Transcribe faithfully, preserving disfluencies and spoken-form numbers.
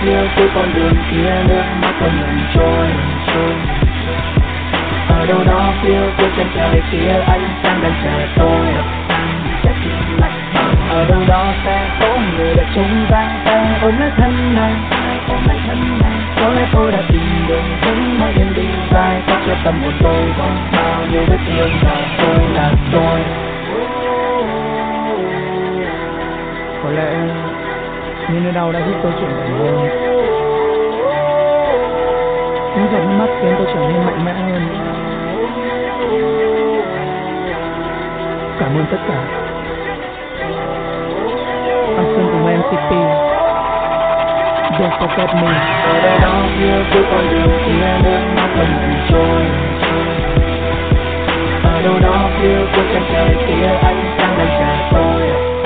phía cuối con đường kia nước mắt không ngừng trôi trôi. Ở đâu đó phía cuối chân trời kia anh đang đang chờ tôi. Ở đâu đó sẽ có người đã chung giang tay ôm lấy thân này, ôm lấy thân này. Có lẽ tôi đã tìm được những mãi đêm đi dài có cho tâm hồn tôi không bao nhiêu vết thương và tôi là tôi. Có lẽ những nỗi đau đã giúp tôi trưởng thành hơn, những giọt nước mắt khiến tôi trở nên mạnh mẽ hơn. Cảm ơn tất cả. Anh Sơn cùng em xê pê. Don't forget me. Ở đâu đó phía cuối con đường kia nước mắt không ngừng trôi. Ở đâu đó phía cuối chân trời kia anh đang đang chờ tôi.